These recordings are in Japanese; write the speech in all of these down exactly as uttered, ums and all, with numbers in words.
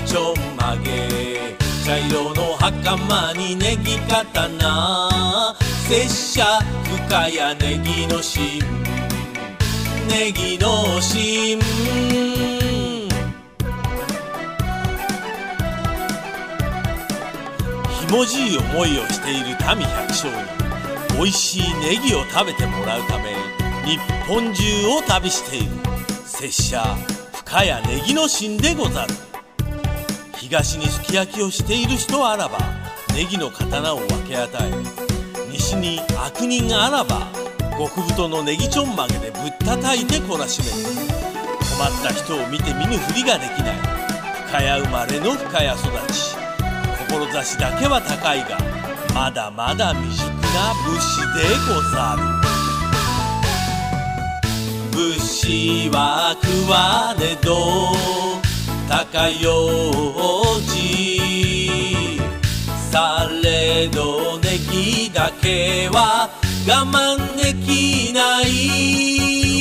ちょんまげ、茶色の袴にネギ刀、拙者深谷ネギの芯、ネギの芯。ひもじい思いをしている民百姓においしいネギを食べてもらうため日本中を旅している拙者深谷ネギの芯でござる。東にすき焼きをしている人あらばネギの刀を分け与え、西に悪人あらば極太のネギちょんまげでぶったたいて懲らしめる。困った人を見て見ぬふりができない深谷生まれの深谷育ち、志だけは高いがまだまだ未熟な武士でござる。武士は食わねど高用事、されどネギだけは我慢できない。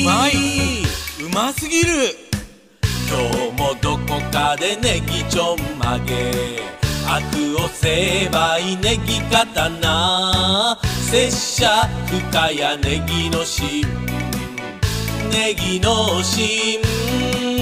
うまいうますぎる。 今日もどこかでネギちょんまげ、悪を成敗ネギ刀、拙者深谷ネギの芯、ネギの芯。